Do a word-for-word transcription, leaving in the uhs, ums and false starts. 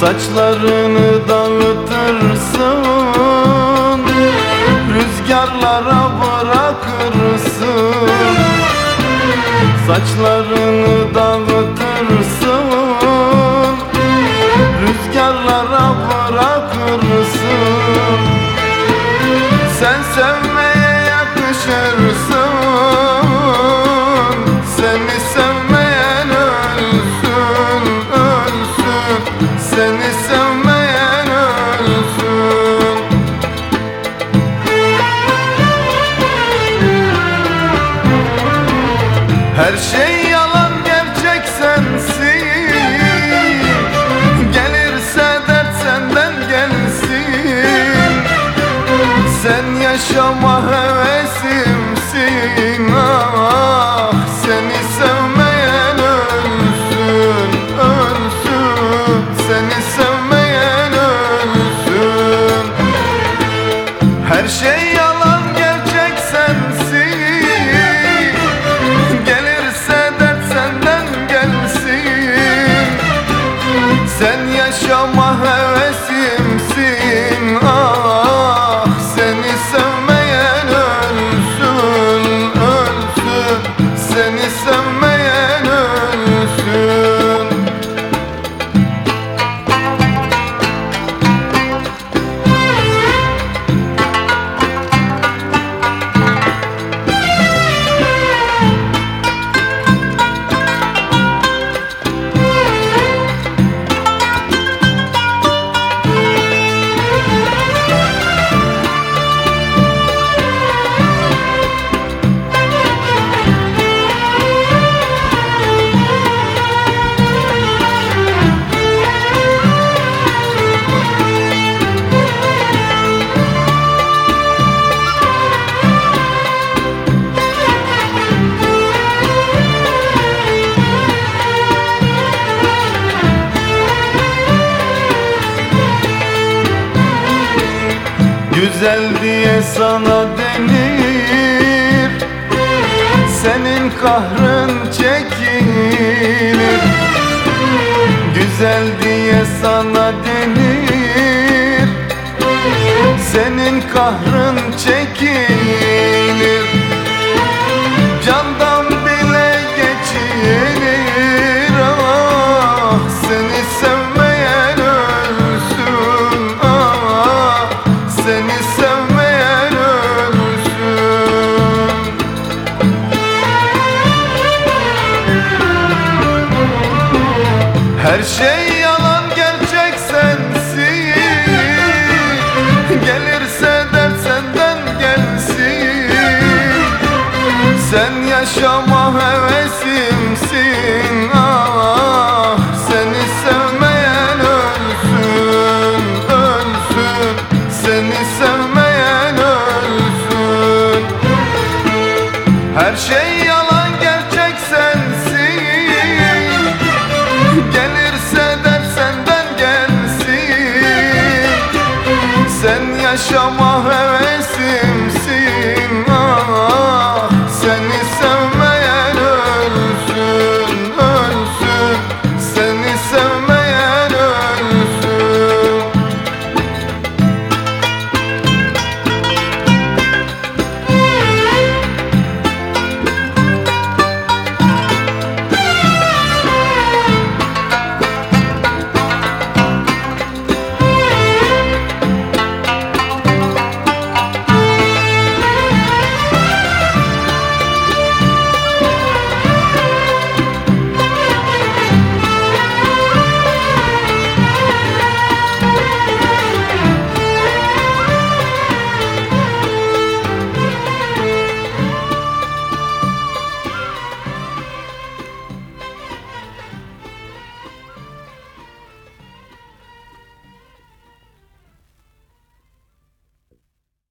Saçlarını dağıtırsın, rüzgarlara bırakırsın. Saçlarını dağıtırsın, rüzgarlara bırakırsın. Sen sevmeye yakışırsın, seni sevmeyen ölsün, ölsün. Seni sevmeyen ölsün. Her şey yalan, gerçek sensin. Gelirse dert senden gelsin. Sen yaşama hevesimsin. Ah, seni sevmeyen ölsün, ölsün. Seni sevmeyen ölsün. Her şey yalan, gerçek sensin. Gelirse dert senden gelsin. Sen yaşama hevesimsin. Ah, seni sevmeyen ölsün, ölsün. Seni sevmeyen ölsün. Güzel diye sana denir, senin kahrın çekilir. Güzel diye sana denir, senin kahrın çekilir. Candan bile geçilir. Ah, seni sevmeyen ölsün. Ah, seni sevmeyen ölsün. Her şey yalan, gerçek sensin. Gelirse dert senden gelsin. Sen yaşama hevesim